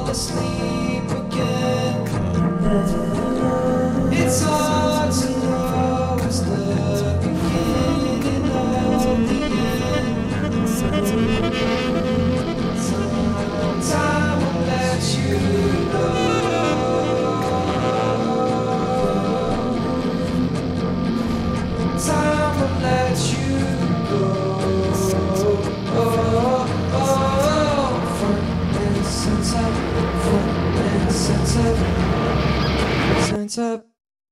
asleep again. It's hard to know it's the beginning of the end. Time will let you know. Time will let you go. Front and center, front and center, center.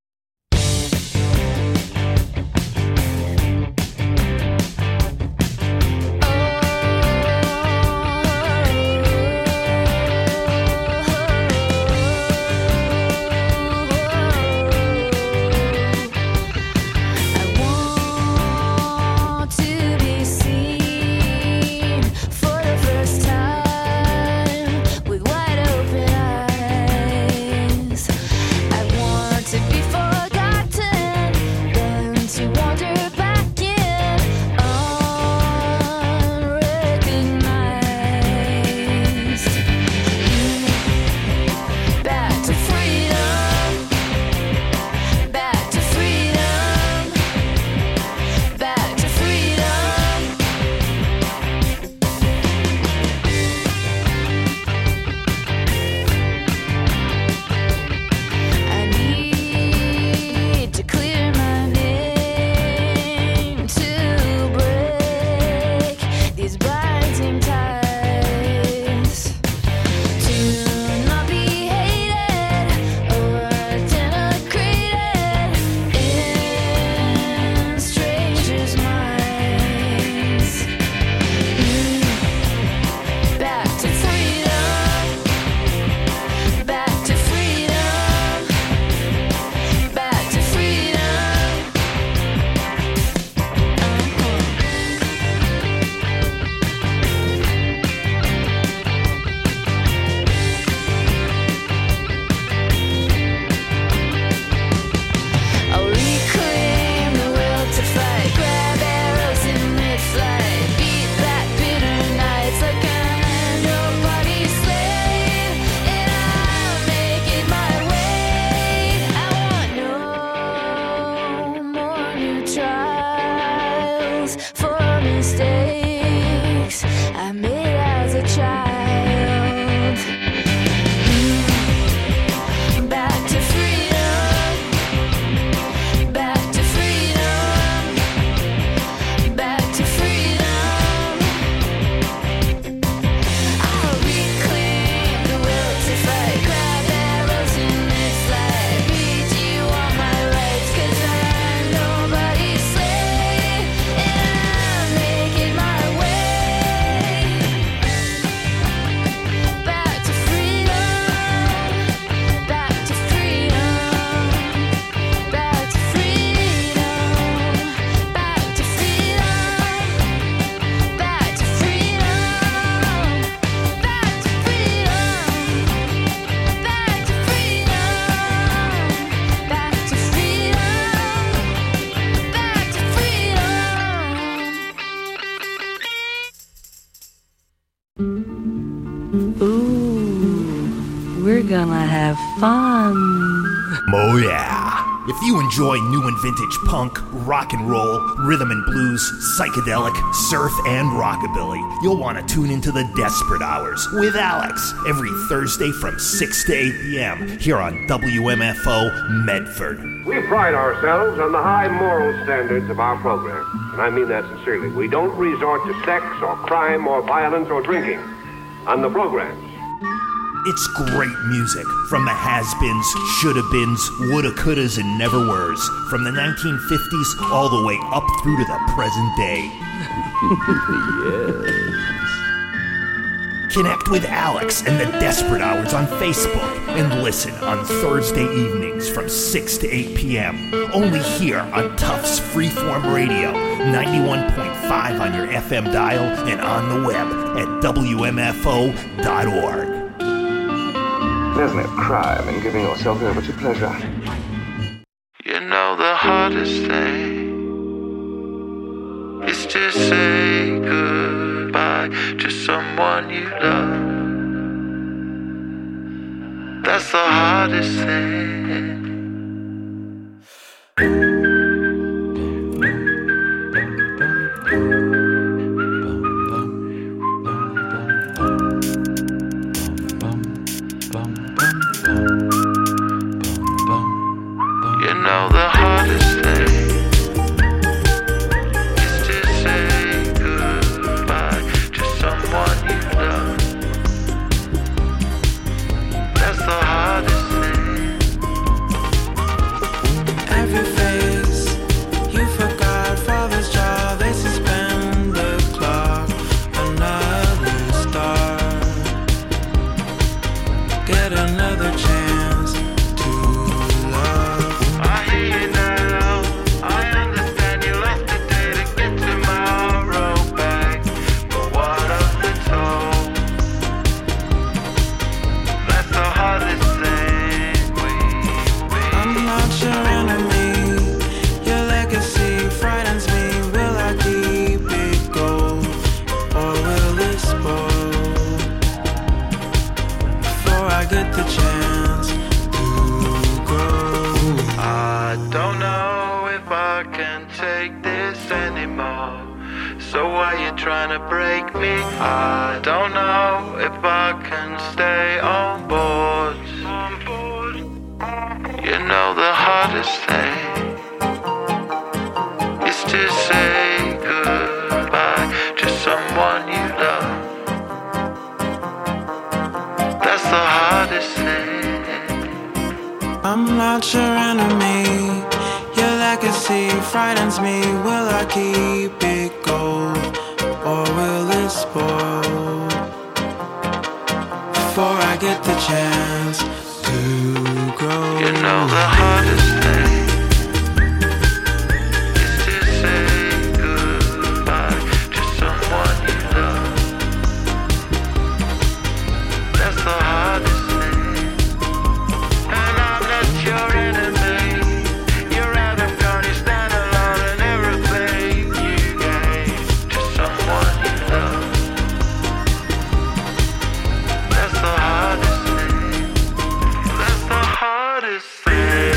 We're gonna have fun. Oh yeah. If you enjoy new and vintage punk, rock and roll, rhythm and blues, psychedelic, surf, and rockabilly, you'll want to tune into the Desperate Hours with Alex every Thursday from 6 to 8 p.m. here on WMFO Medford. We pride ourselves on the high moral standards of our program, and I mean that sincerely. We don't resort to sex or crime or violence or drinking on the programs. It's great music from the has-beens, shoulda-beens, woulda-couldas, and never-weres, from the 1950s all the way up through to the present day. Yes. Connect with Alex and the Desperate Hours on Facebook and listen on Thursday evenings from 6 to 8 p.m. only here on Tufts Freeform Radio, 91.5 on your FM dial and on the web at WMFO.org. There's no crime in giving yourself over to pleasure. You know the hardest thing is to say goodbye to someone you love. hardest thing. You know the hardest thing is to say goodbye to someone you love. That's the hardest thing. Every face you forgot, father's job, they suspend the clock. Another star, get another chance to love. I hear you now, I understand you lost the day to get tomorrow back. But what of the toll? That's the hardest thing I'm not your enemy. Your legacy frightens me. Will I keep it gold, or will it spoil before I get the chance to grow? I don't know if I can take this anymore. So why you trying to break me? I don't know if I can stay on board. You know the hardest thing is to say goodbye to someone you love. That's the hardest thing. I'm not your enemy. Your legacy frightens me. Will I keep it gold, or will it spoil before I get the chance to grow? You know the hardest thing is to say goodbye to someone you love. That's the hardest thing. And I'm not your enemy. You're out of gun, you stand alone in everything you gave to someone you love. That's the hardest thing. That's the hardest thing.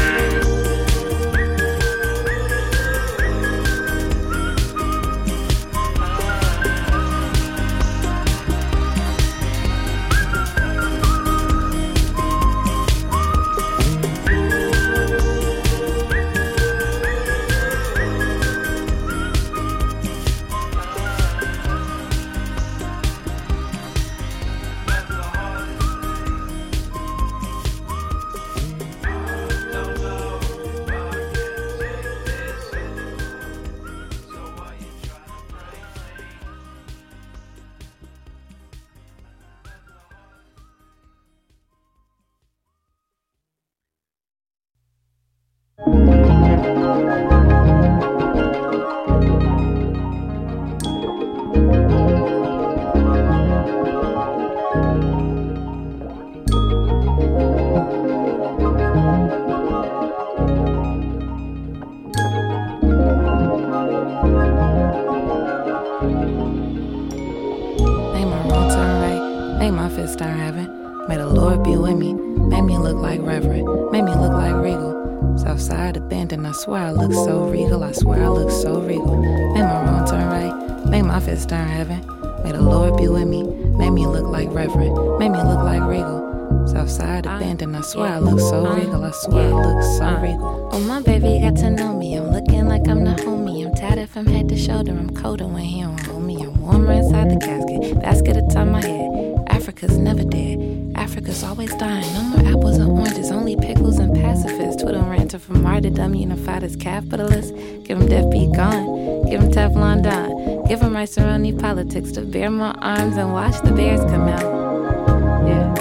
Made my wrong turn right, made my fist turn heaven. May the Lord be with me, made me look like Reverend, made me look like Regal. Southside abandoned, I swear I look so regal, I swear I look so regal. Made my wrong turn right, made my fist turn heaven. May the Lord be with me, made me look like Reverend, made me look like Regal. Southside abandoned, I swear I look so regal, I swear I look so regal. Oh, my baby got to know me. I'm looking like I'm the homie. I'm tatted from head to shoulder. I'm colder when he don't hold me. I'm warmer inside the casket. Basket atop my head. Africa's never dead. Africa's always dying. No more apples and oranges. Only pickles and pacifists. Twitter ranting from martyrdom. Unified as capitalists. Give him death be gone. Give him Teflon Don. Give him rice around the politics. To bear my arms and watch the bears come out. Yeah.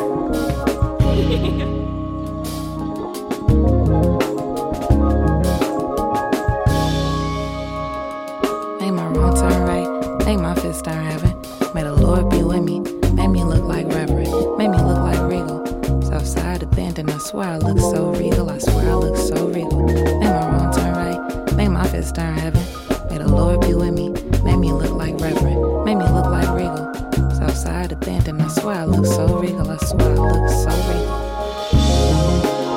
Made my wrong turn right, made my fist turn heaven. May the Lord be with me, made me look like Reverend, made me look like Regal. Southside abandoned, I swear I look so regal, I swear I look so regal. Made my wrong turn right, made my fist turn heaven. May the Lord be with me, made me look like Reverend, made me look like Regal. Southside abandoned, I swear I look so regal, I swear I look so regal.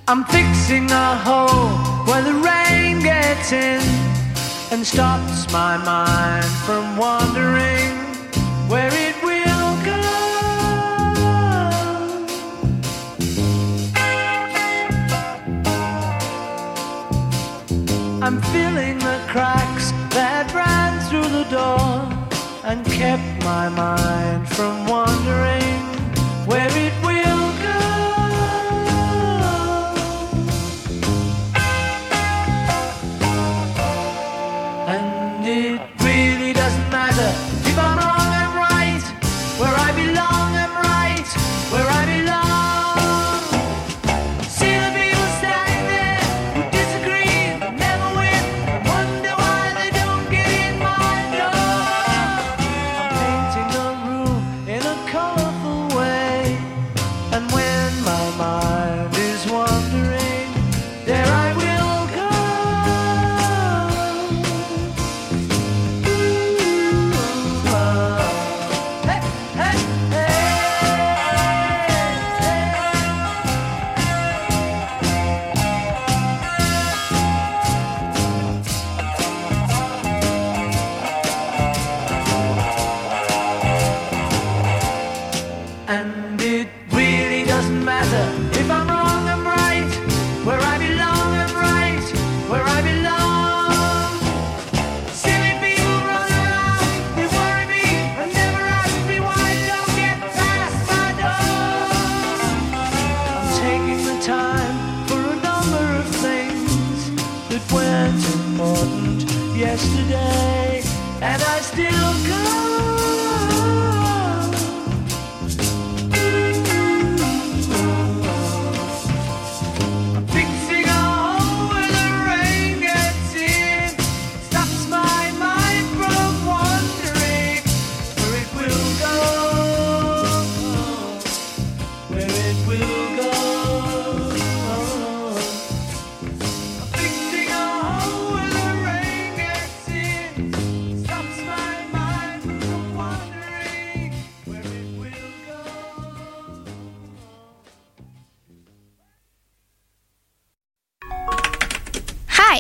I'm fixing a hole where the rain gets in and stops my mind from wandering where it will go. I'm filling the cracks that ran through the door and kept my mind from wandering where it will go. And it really doesn't matter if I'm wrong, I'm right. Where I belong, I'm right. Where I belong. See the people standing there who disagree, but never win. Wonder why they don't get in my door. I'm painting a room in a colorful way, and when my mind is wandering, there I will go. Ooh, hey, hey, hey. And it really doesn't matter if I'm wrong, I'm right. Where I belong, I'm right. Where I belong. Silly people run around, they worry me and never ask me why I don't get past my door. I'm taking the time for a number of things that weren't important yesterday, and I still go. Fixing a hole where the rain gets in, stops my mind from wandering where it will go, where it will go. Fixing a hole where the rain gets in, stops my mind from wandering where it will go. Hi.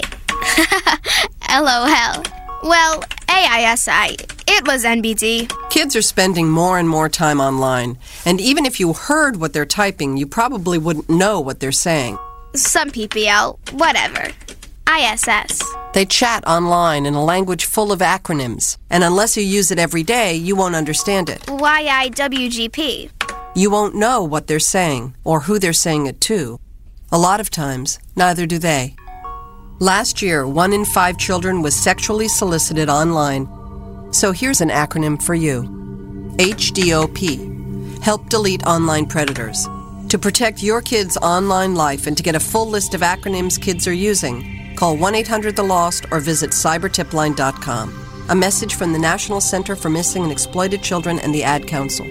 LOL. Well, AISI. It was NBD. Kids are spending more and more time online, and even if you heard what they're typing, you probably wouldn't know what they're saying. Some PPL. Whatever. ISS. They chat online in a language full of acronyms, and unless you use it every day, you won't understand it. YIWGP. You won't know what they're saying or who they're saying it to. A lot of times, neither do they. Last year, 1 in 5 children was sexually solicited online. So here's an acronym for you. HDOP. Help delete online predators. To protect your kids' online life and to get a full list of acronyms kids are using, call 1-800-THE-LOST or visit cybertipline.com. A message from the National Center for Missing and Exploited Children and the Ad Council.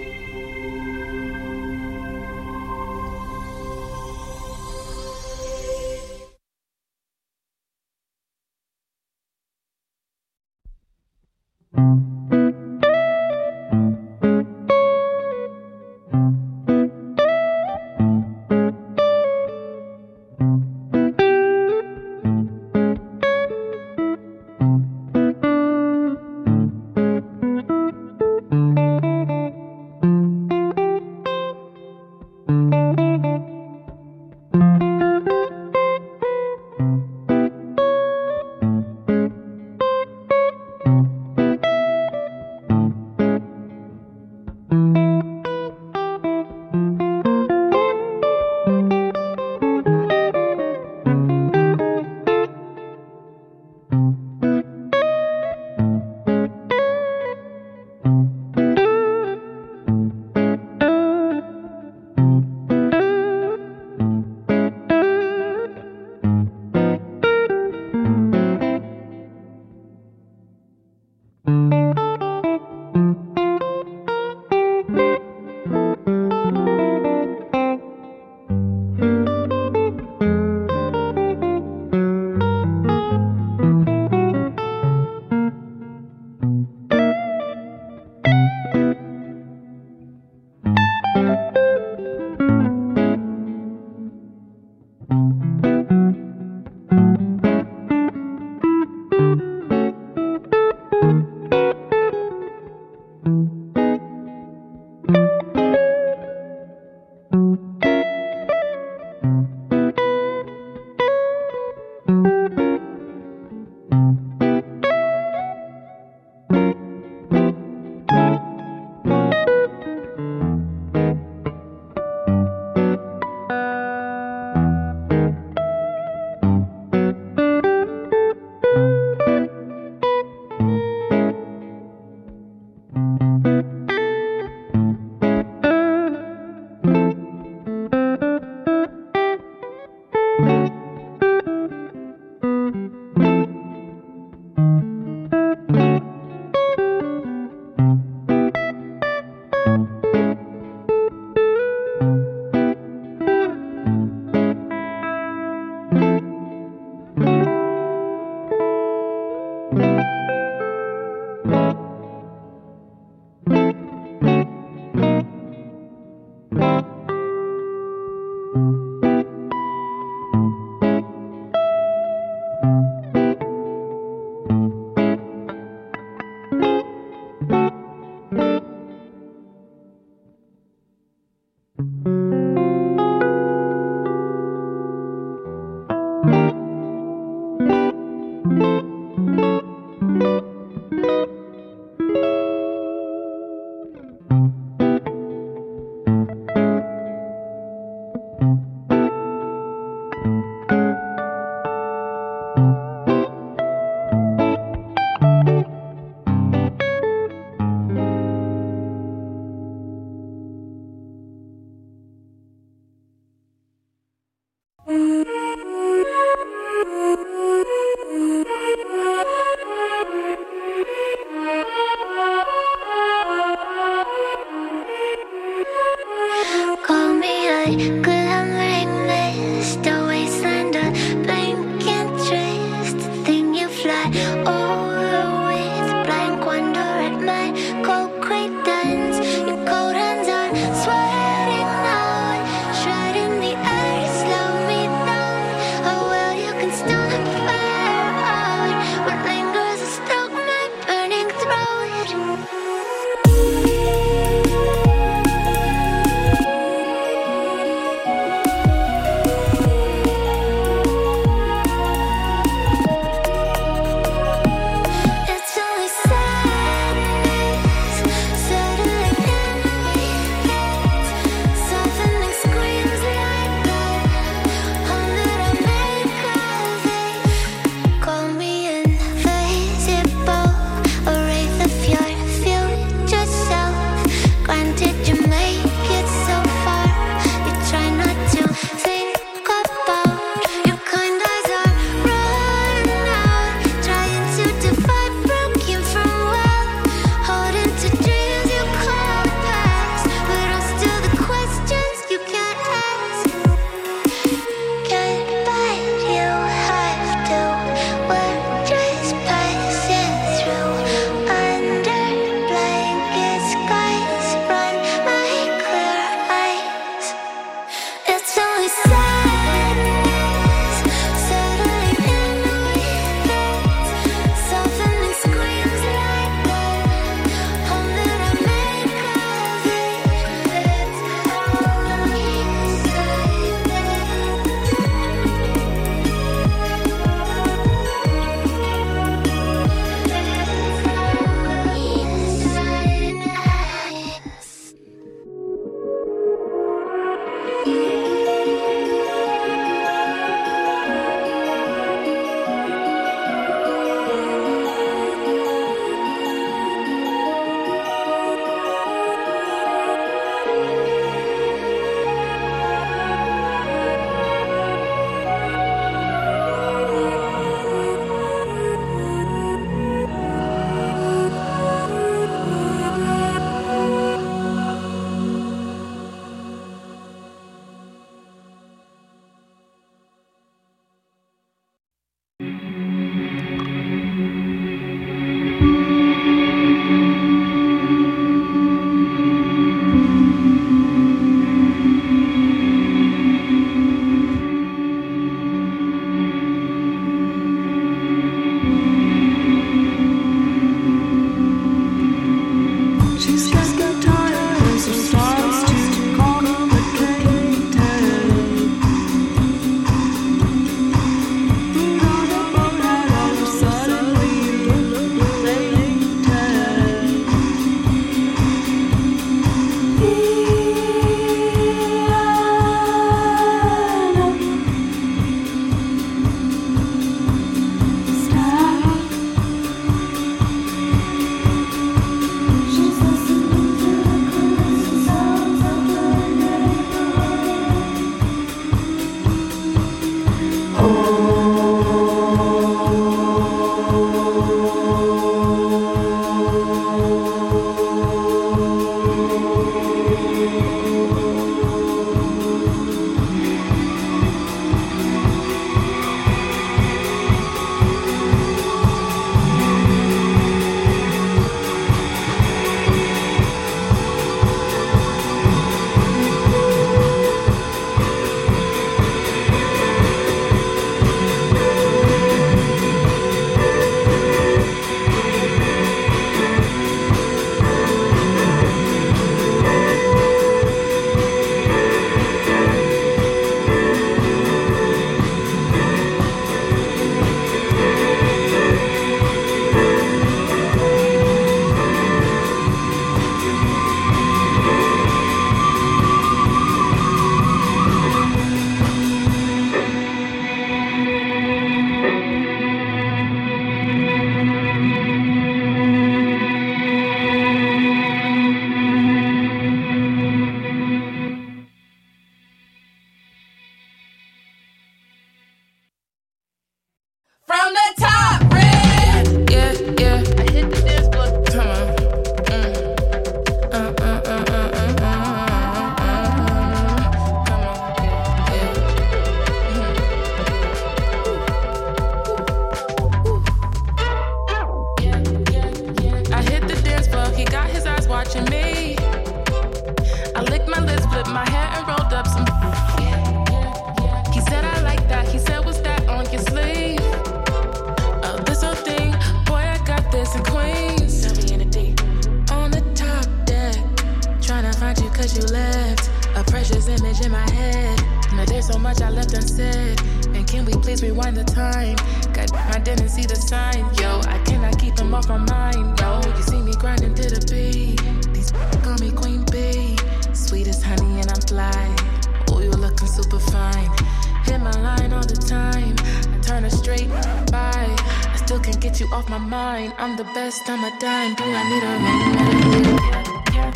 my hair and rolled up some. He said I like that. He said, what's that on your sleeve? Oh, this whole thing, boy, I got this in Queens. On the top deck, tryna find you 'cause you left a precious image in my head. Now there's so much I left unsaid. And can we please rewind the time? God, I didn't see the sign, yo. I cannot keep him off my mind, yo. You see me grinding to the beat. These call me Queen Bee. Sweet as honey and I'm fly. Oh, you looking super fine. Hit my line all the time. I turn a straight by. I still can't get you off my mind. I'm the best, I'm a dime. Do I need a remedy? Yeah.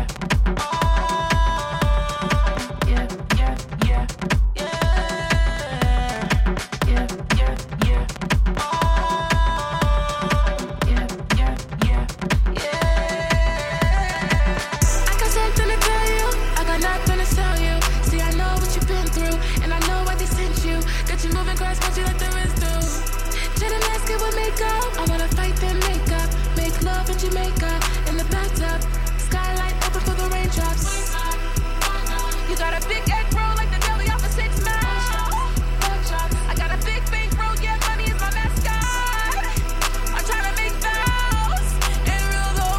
Jamaica in the bathtub, skylight open for the raindrops. You got a big egg roll like the deli off of 6 Mile. I got a big bankroll, yeah, money is my mascot. I'm trying to make vows and rule the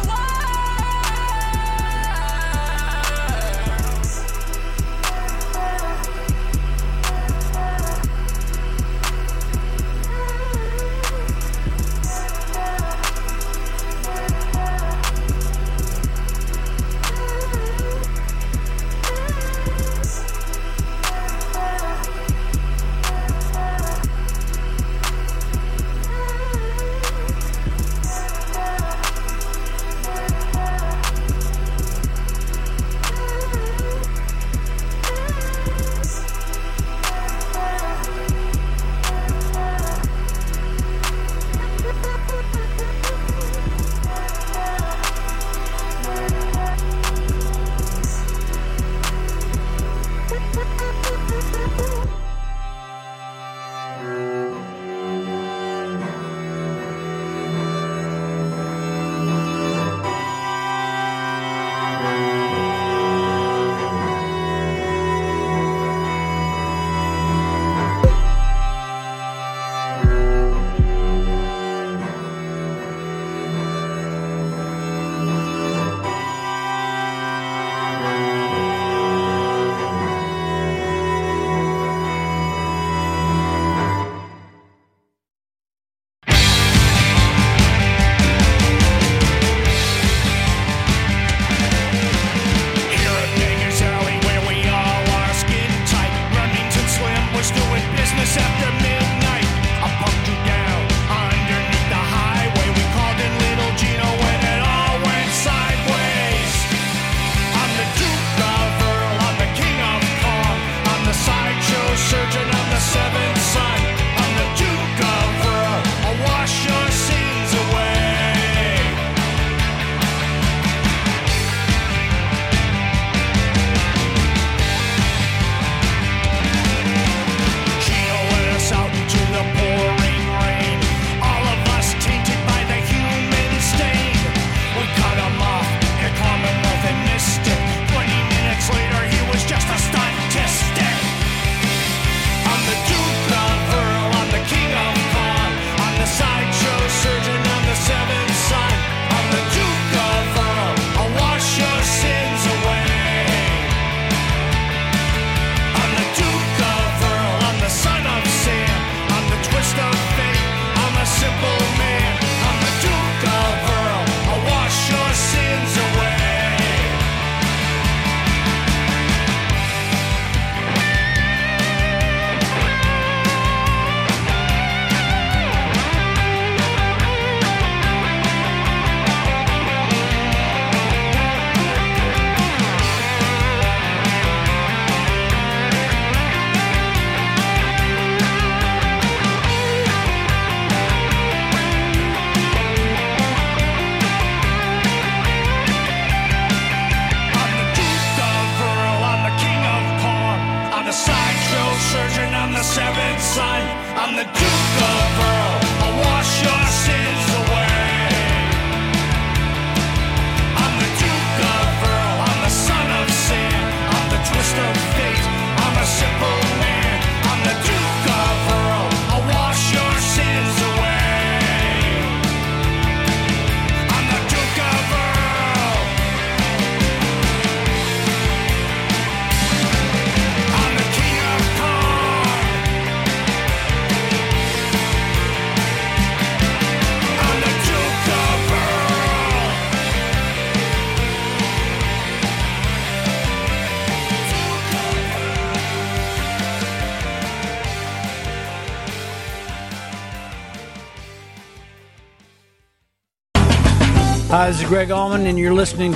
Hi, this is Greg Allman, and you're listening to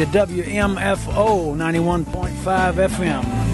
WMFO 91.5 FM.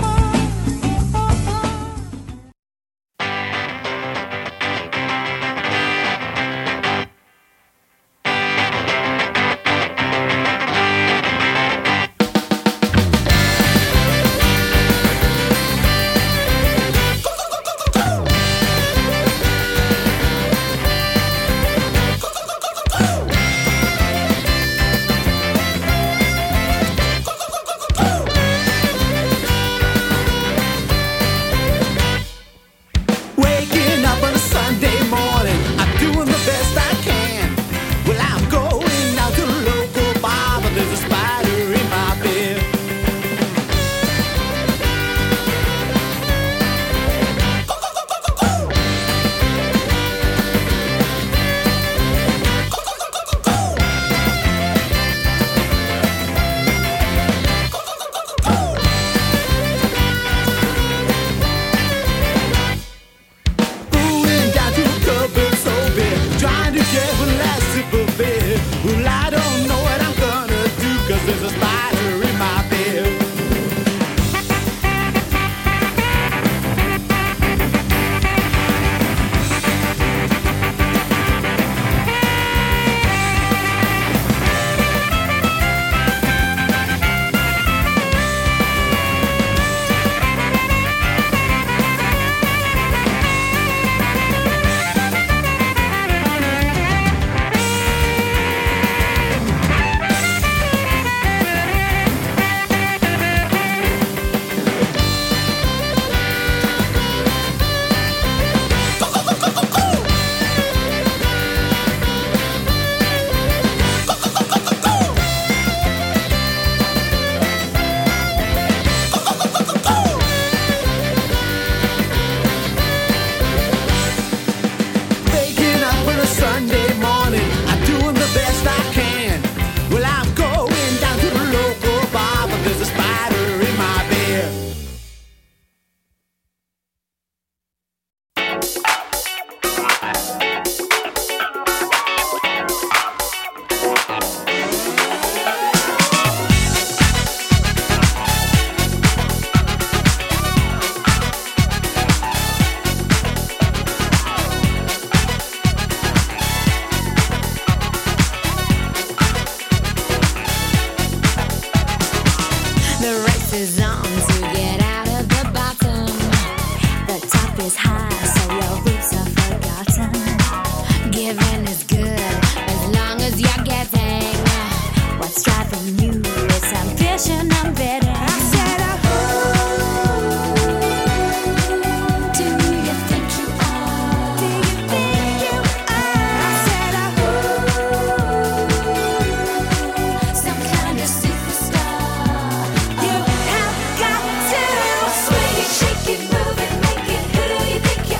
Shake it, move it, make it. Who do you think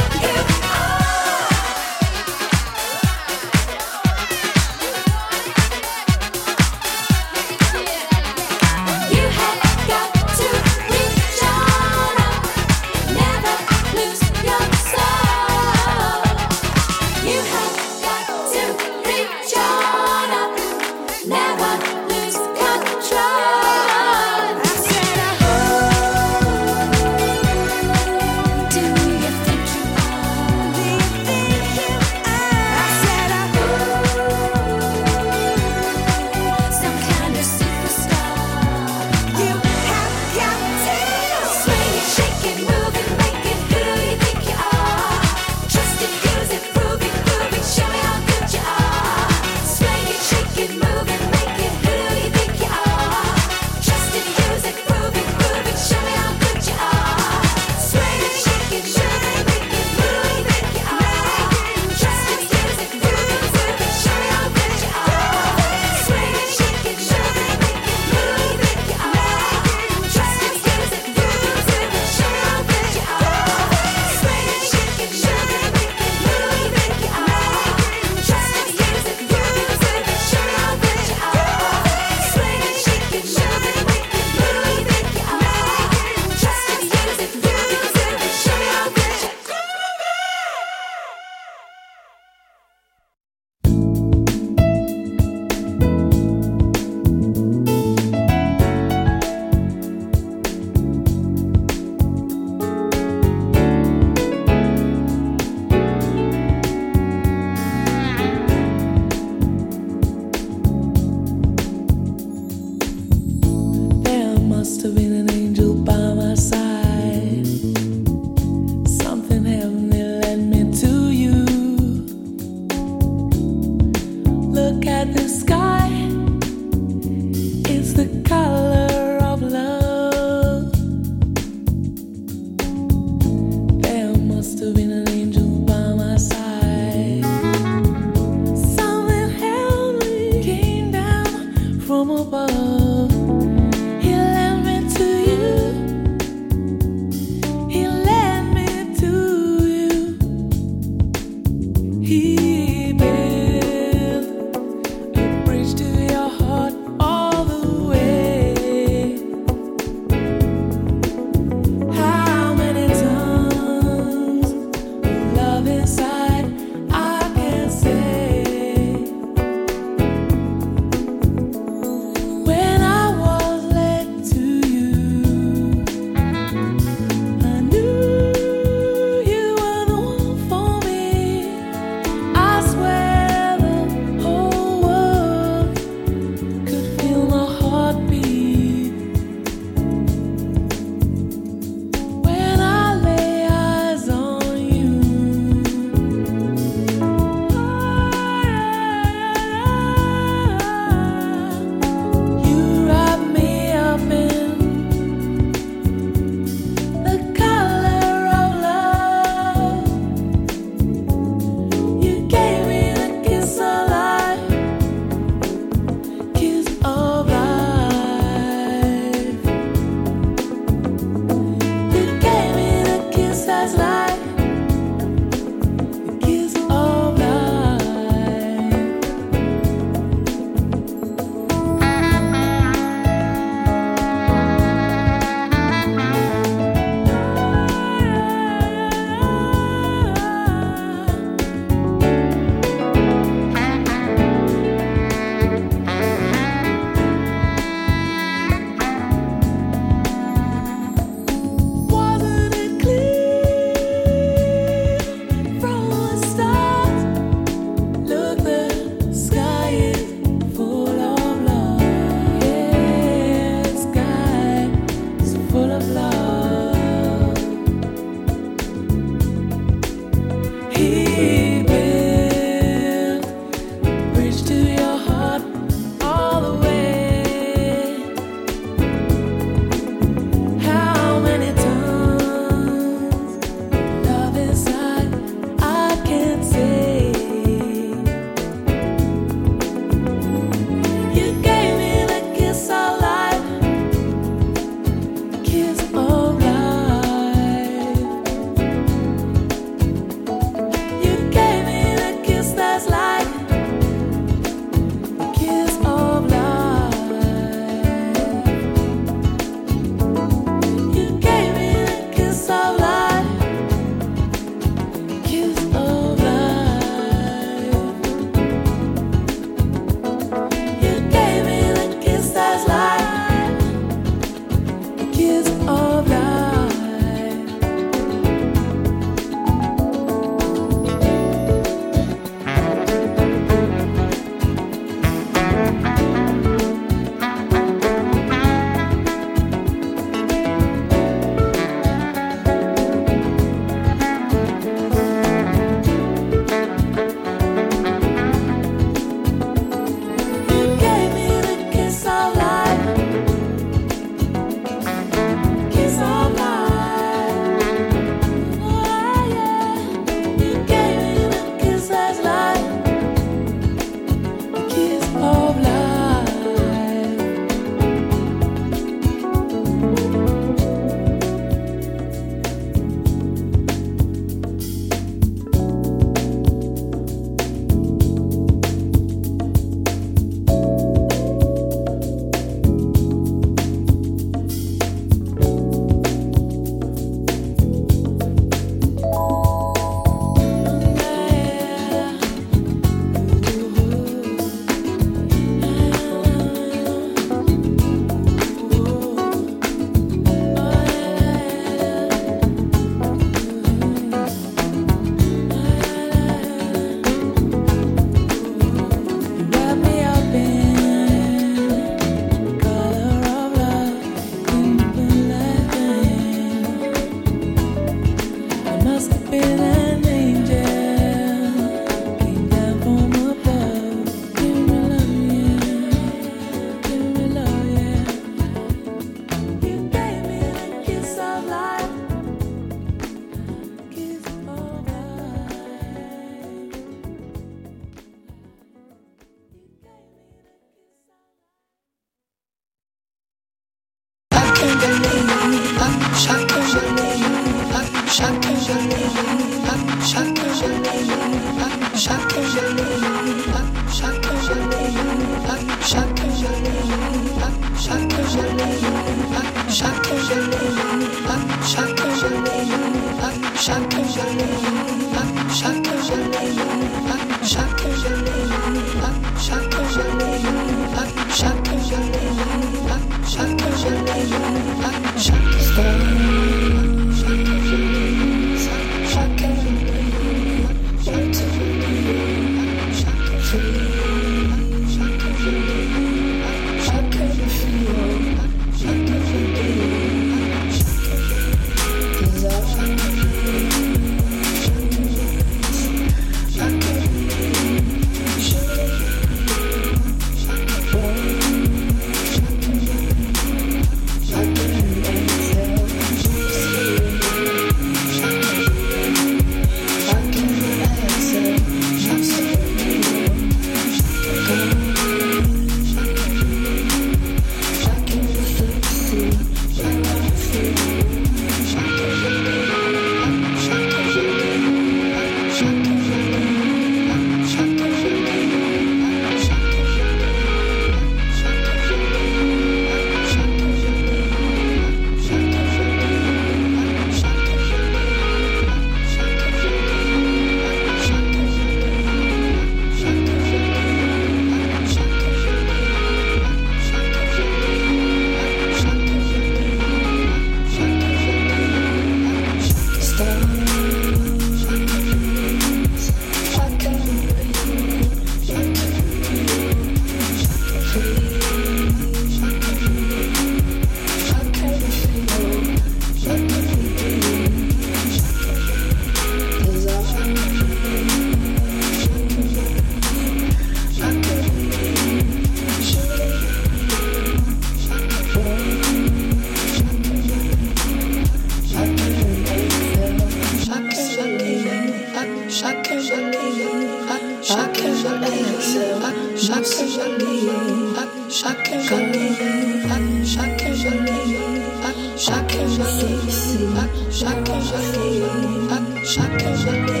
Shaka